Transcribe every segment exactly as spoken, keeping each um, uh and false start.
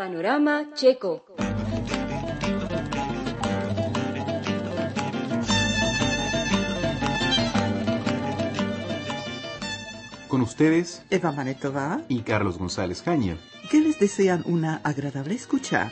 Panorama Checo. Con ustedes, Eva Manetová y Carlos González Jaña, que les desean una agradable escucha.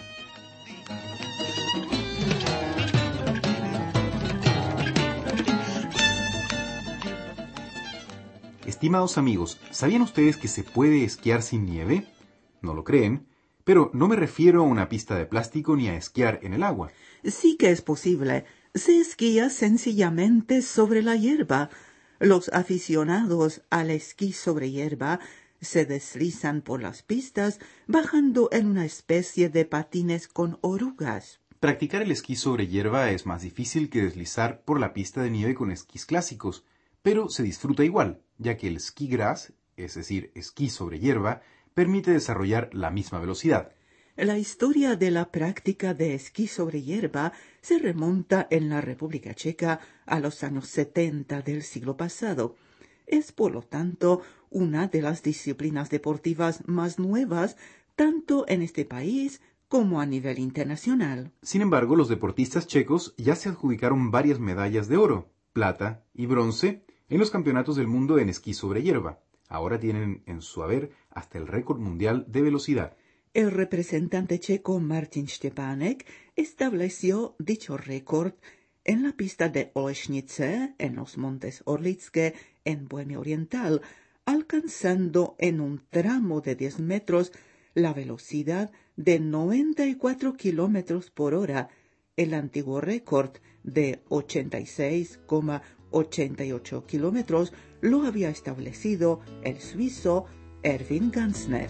Estimados amigos, ¿sabían ustedes que se puede esquiar sin nieve? No lo creen, pero no me refiero a una pista de plástico ni a esquiar en el agua. Sí que es posible. Se esquía sencillamente sobre la hierba. Los aficionados al esquí sobre hierba se deslizan por las pistas bajando en una especie de patines con orugas. Practicar el esquí sobre hierba es más difícil que deslizar por la pista de nieve con esquís clásicos, pero se disfruta igual, ya que el ski grass, es decir, esquí sobre hierba, permite desarrollar la misma velocidad. La historia de la práctica de esquí sobre hierba se remonta en la República Checa a los años setenta del siglo pasado. Es, por lo tanto, una de las disciplinas deportivas más nuevas, tanto en este país como a nivel internacional. Sin embargo, los deportistas checos ya se adjudicaron varias medallas de oro, plata y bronce en los campeonatos del mundo en esquí sobre hierba. Ahora tienen en su haber hasta el récord mundial de velocidad. El representante checo Martin Štěpánek estableció dicho récord en la pista de Olešnice, en los montes Orlické, en Bohemia Oriental, alcanzando en un tramo de diez metros la velocidad de noventa y cuatro kilómetros por hora. El antiguo récord de ochenta y seis coma ochenta y ocho kilómetros lo había establecido el suizo Erwin Gansner.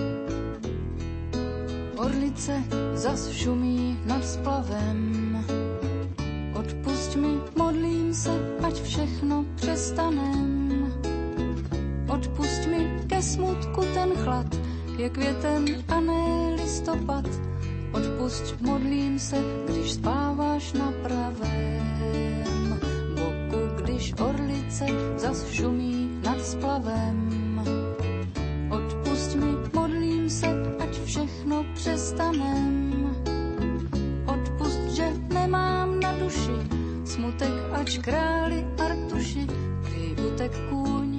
Orlice zas šumí nad splavem. Odpusť mi, modlím se, ať všechno přestanem. Odpusť mi ke smutku ten chlad, je květen a ne listopad. Odpusť, modlím se, když spáváš na pravém boku, když orlice zas šumí nad splavem. Odpusť mi, modlím se, ať všechno přestanem. Odpusť, že nemám na duši smutek, ač králi Artuši, prý utek kůň.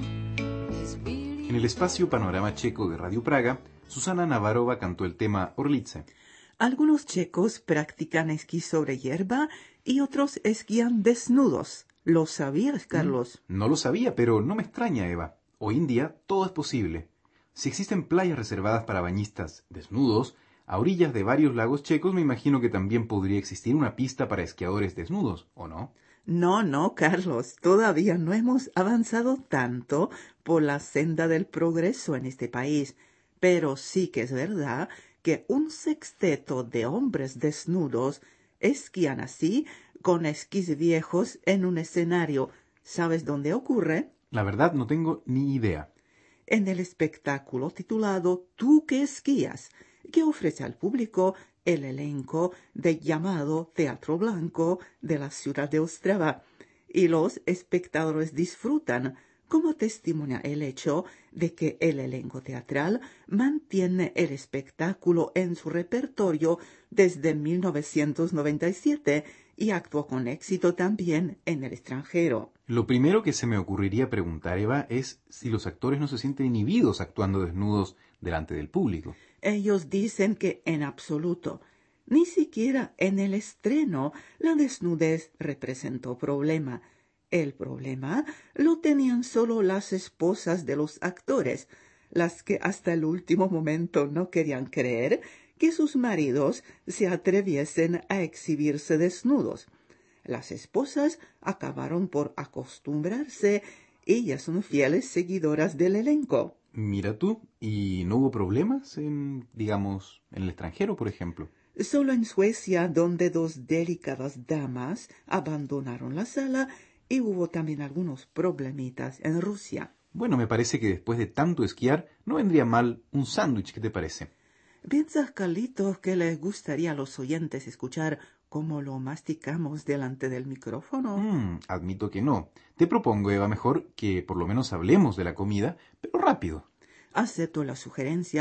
En el espacio Panorama Checo de Radio Praga, Susana Navarova cantó el tema Orlice. Algunos checos practican esquí sobre hierba y otros esquían desnudos. ¿Lo sabías, Carlos? Mm, no lo sabía, pero no me extraña, Eva. Hoy en día todo es posible. Si existen playas reservadas para bañistas desnudos, a orillas de varios lagos checos me imagino que también podría existir una pista para esquiadores desnudos, ¿o no? No, no, Carlos. Todavía no hemos avanzado tanto por la senda del progreso en este país. Pero sí que es verdad que un sexteto de hombres desnudos esquían así con esquís viejos en un escenario. ¿Sabes dónde ocurre? La verdad no tengo ni idea. En el espectáculo titulado Tú que esquías, que ofrece al público el elenco de llamado Teatro Blanco de la ciudad de Ostrava, y los espectadores disfrutan, como testimonia el hecho de que el elenco teatral mantiene el espectáculo en su repertorio desde mil novecientos noventa y siete y actuó con éxito también en el extranjero. Lo primero que se me ocurriría preguntar, Eva, es si los actores no se sienten inhibidos actuando desnudos delante del público. Ellos dicen que en absoluto, ni siquiera en el estreno, la desnudez representó problema. El problema lo tenían solo las esposas de los actores, las que hasta el último momento no querían creer que sus maridos se atreviesen a exhibirse desnudos. Las esposas acabaron por acostumbrarse, ellas son fieles seguidoras del elenco. Mira tú, ¿y no hubo problemas en, digamos, en el extranjero, por ejemplo? Solo en Suecia, donde dos delicadas damas abandonaron la sala, y hubo también algunos problemitas en Rusia. Bueno, me parece que después de tanto esquiar, no vendría mal un sándwich, ¿qué te parece? ¿Piensas, Carlitos, que les gustaría a los oyentes escuchar cómo lo masticamos delante del micrófono? Mm, admito que no. Te propongo, Eva, mejor que por lo menos hablemos de la comida, pero rápido. Acepto la sugerencia.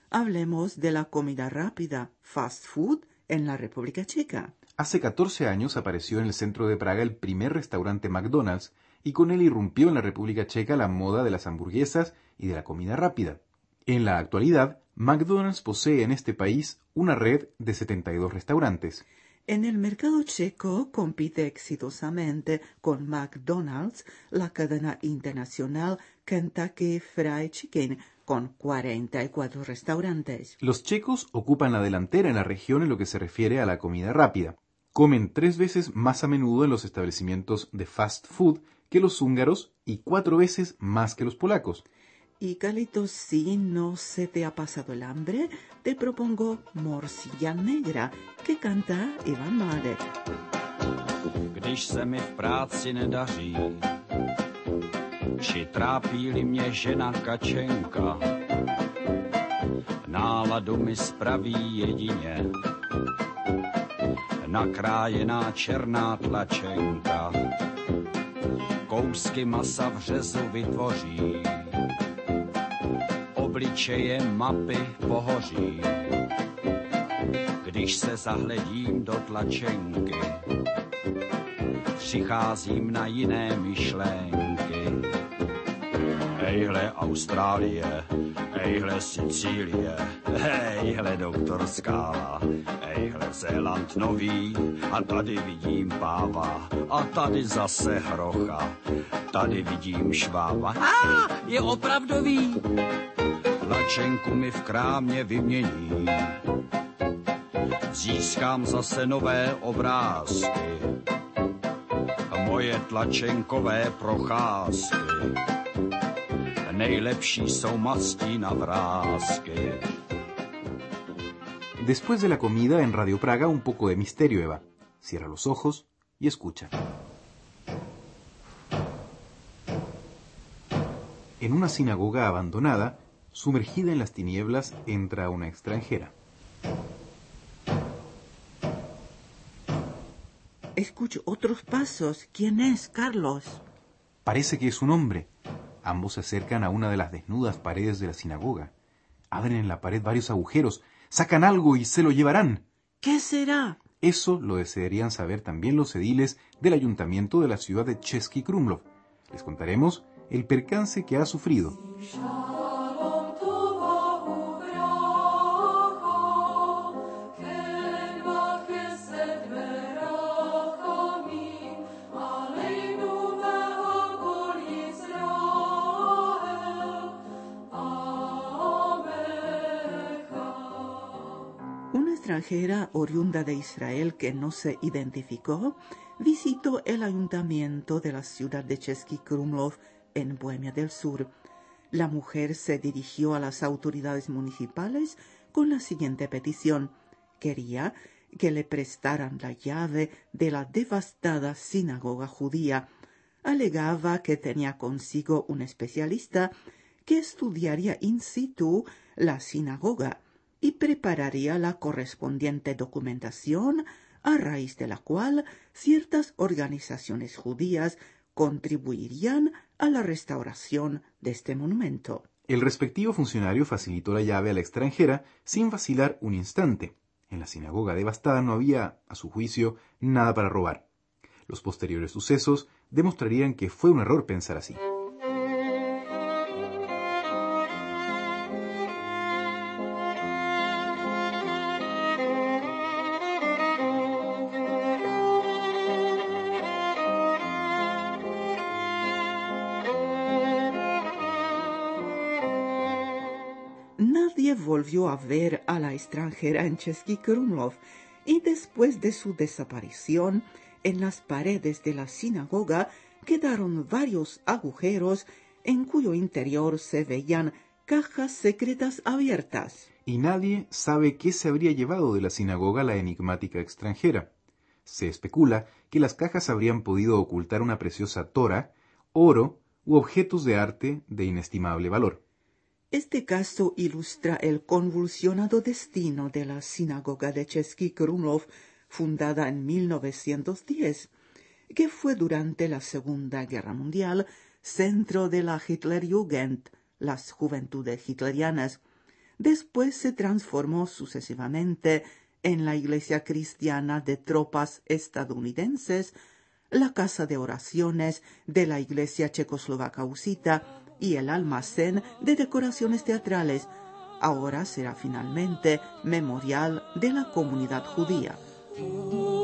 Hablemos de la comida rápida, fast food, en la República Checa. Hace catorce años apareció en el centro de Praga el primer restaurante McDonald's y con él irrumpió en la República Checa la moda de las hamburguesas y de la comida rápida. En la actualidad, McDonald's posee en este país una red de setenta y dos restaurantes. En el mercado checo compite exitosamente con McDonald's la cadena internacional Kentucky Fried Chicken, con cuarenta y cuatro restaurantes. Los checos ocupan la delantera en la región en lo que se refiere a la comida rápida. Comen tres veces más a menudo en los establecimientos de fast food que los húngaros y cuatro veces más que los polacos. Y Carlitos, si no se te ha pasado el hambre, te propongo Morcilla Negra, que canta Ivan Malek. Když se mi v práci nedaří, či trápí-li mě žena kačenka, náladu mi spraví jedině nakrájená černá tlačenka. Kousky masa v řezu vytvoří, obličeje mapy pohoří. Když se zahledím do tlačenky, přicházím na jiné myšlenky. Ejhle Austrálie, ejhle Sicílie, ejhle doktor Skála, ejhle Zéland nový, a tady vidím páva, a tady zase hrocha, tady vidím švába. A je opravdový! Tlačenku mi v krámě vymění, získám zase nové obrázky, moje tlačenkové procházky. Nejlepší jsou mastí na vrásky. Después de la comida en Radio Praga, un poco de misterio, Eva. Cierra los ojos y escucha. En una sinagoga abandonada, sumergida en las tinieblas, entra una extranjera. Escucho otros pasos. ¿Quién es, Carlos? Parece que es un hombre. Ambos se acercan a una de las desnudas paredes de la sinagoga. Abren en la pared varios agujeros, sacan algo y se lo llevarán. ¿Qué será? Eso lo desearían saber también los ediles del ayuntamiento de la ciudad de Český Krumlov. Les contaremos el percance que ha sufrido. Extranjera oriunda de Israel que no se identificó, visitó el ayuntamiento de la ciudad de Český Krumlov en Bohemia del Sur. La mujer se dirigió a las autoridades municipales con la siguiente petición. Quería que le prestaran la llave de la devastada sinagoga judía. Alegaba que tenía consigo un especialista que estudiaría in situ la sinagoga y prepararía la correspondiente documentación, a raíz de la cual ciertas organizaciones judías contribuirían a la restauración de este monumento. El respectivo funcionario facilitó la llave a la extranjera sin vacilar un instante. En la sinagoga devastada no había, a su juicio, nada para robar. Los posteriores sucesos demostrarían que fue un error pensar así. Nadie volvió a ver a la extranjera en Český Krumlov y después de su desaparición, en las paredes de la sinagoga quedaron varios agujeros en cuyo interior se veían cajas secretas abiertas. Y nadie sabe qué se habría llevado de la sinagoga la enigmática extranjera. Se especula que las cajas habrían podido ocultar una preciosa tora, oro u objetos de arte de inestimable valor. Este caso ilustra el convulsionado destino de la sinagoga de Český Krumlov, fundada en mil novecientos diez, que fue durante la Segunda Guerra Mundial centro de la Hitlerjugend, las juventudes hitlerianas. Después se transformó sucesivamente en la iglesia cristiana de tropas estadounidenses, la casa de oraciones de la iglesia checoslovaca husita y el almacén de decoraciones teatrales. Ahora será finalmente memorial de la comunidad judía.